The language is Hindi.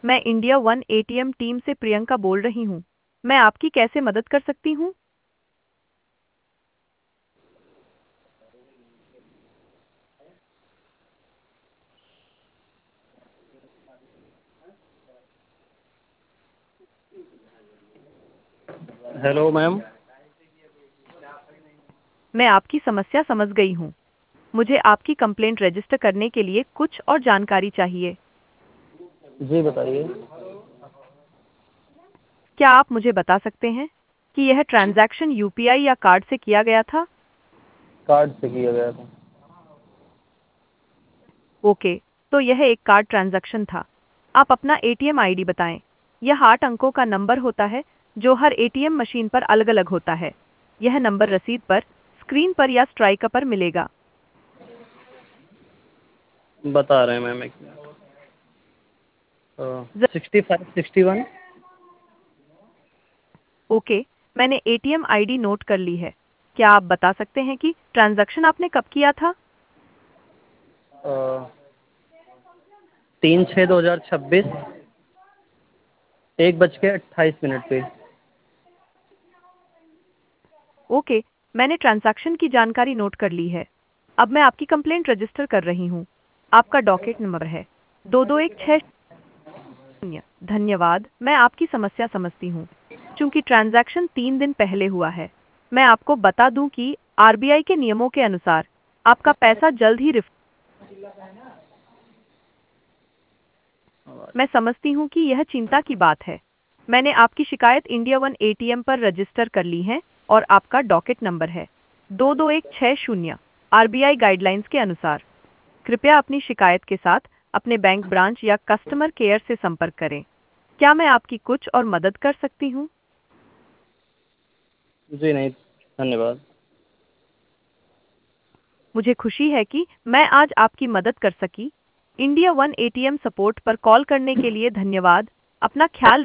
मैं इंडिया वन एटीएम टीम से प्रियंका बोल रही हूँ। मैं आपकी कैसे मदद कर सकती हूँ? Hello ma'am. मैं आपकी समस्या समझ गई हूँ। मुझे आपकी कंप्लेंट रजिस्टर करने के लिए कुछ और जानकारी चाहिए। जी बताइए। क्या आप मुझे बता सकते हैं कि यह ट्रांजैक्शन यूपीआई या कार्ड से किया गया था? कार्ड से किया गया था। ओके, तो यह एक कार्ड ट्रांजैक्शन था। आप अपना एटीएम आईडी बताएं। यह 8 अंकों का नंबर होता है जो हर एटीएम मशीन पर अलग-अलग होता है। यह नंबर रसीद पर, स्क्रीन पर या स्ट्राइकर पर मिलेगा। बता रहे हैं मैम एक ज- 6561। ओके, मैंने एटीएम आईडी नोट कर ली है। क्या आप बता सकते हैं कि ट्रांजैक्शन आपने कब किया था? 3/6/2026, 1:28 पे। ओके, मैंने ट्रांजैक्शन की जानकारी नोट कर ली है। अब मैं आपकी कंप्लेंट रजिस्टर कर रही हूँ। आपका डॉकेट नंबर है 2216। धन्यवाद, मैं आपकी समस्या समझती हूँ। चूंकि ट्रांजैक्शन 3 दिन पहले हुआ है, मैं आपको बता दूं कि आरबीआई के नियमों के अनुसार आपका पैसा जल्द ही रिफंड। मैं समझती हूँ कि यह चिंता की बात है। मैंने आपकी शिकायत इंडिया वन एटीएम पर रजिस्टर कर ली है और आपका डॉकेट नंबर है 22160। आरबीआई गाइडलाइंस के अनुसार कृपया अपनी शिकायत के साथ अपने बैंक ब्रांच या कस्टमर केयर से संपर्क करें। क्या मैं आपकी कुछ और मदद कर सकती हूँ? जी नहीं, धन्यवाद। मुझे खुशी है कि मैं आज आपकी मदद कर सकी। इंडिया वन एटीएम सपोर्ट पर कॉल करने के लिए धन्यवाद। अपना ख्याल